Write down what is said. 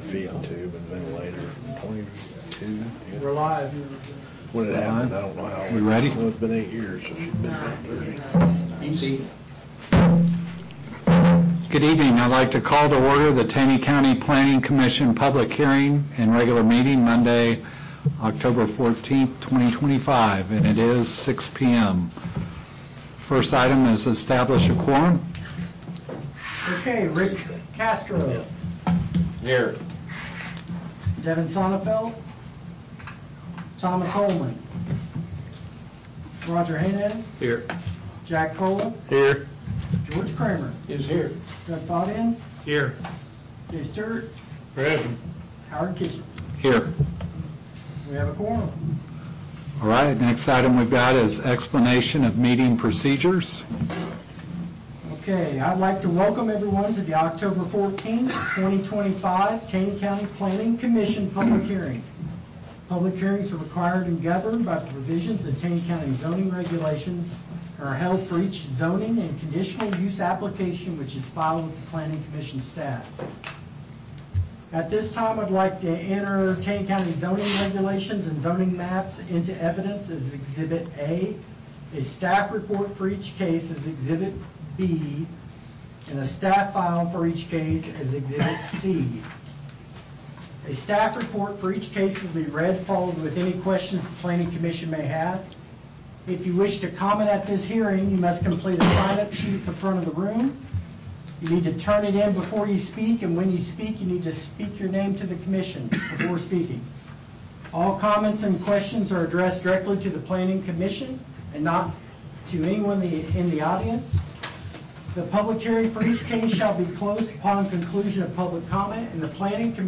feed tube and ventilator. 22. Yeah. We're live. When it happened, I don't know how. We ready? Well, it's been 8 years, so she's been about 30. Easy. Good evening. I'd like to call to order the Taney County Planning Commission public hearing and regular meeting Monday, October 14th, 2025, and it is 6 p.m. First item is establish a quorum. Okay, Rick Castro. Here. Devin Sonnefeld. Thomas Holman. Roger Hanez. Here. Jack Cole. Here. George Kramer. Is here. Doug Fodin. Here. Jay Stewart. Present. Howard Kitchen. Here. We have a quorum. All right, next item we've got is explanation of meeting procedures. Okay, I'd like to welcome everyone to the October 14th, 2025 Taney County Planning Commission public hearing. Public hearings are required and governed by the provisions of Taney County zoning regulations and are held for each zoning and conditional use application which is filed with the Planning Commission staff. At this time, I'd like to enter Taney County zoning regulations and zoning maps into evidence as Exhibit A, a staff report for each case as Exhibit B, and a staff file for each case as Exhibit C. A staff report for each case will be read, followed with any questions the Planning Commission may have. If you wish to comment at this hearing, you must complete a sign-up sheet at the front of the room. You need to turn it in before you speak, and when you speak, you need to speak your name to the commission before speaking. All comments and questions are addressed directly to the Planning Commission and not to anyone in the audience. The public hearing for each case shall be closed upon conclusion of public comment, and the Planning Commission